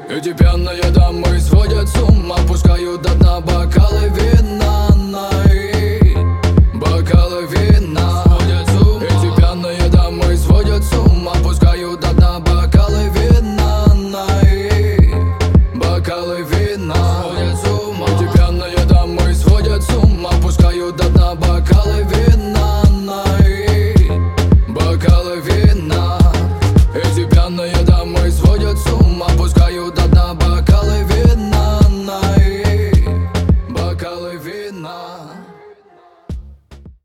Эти пьяные дамы сводят с ума, опускают до дна бокалы вина, бокалы вина.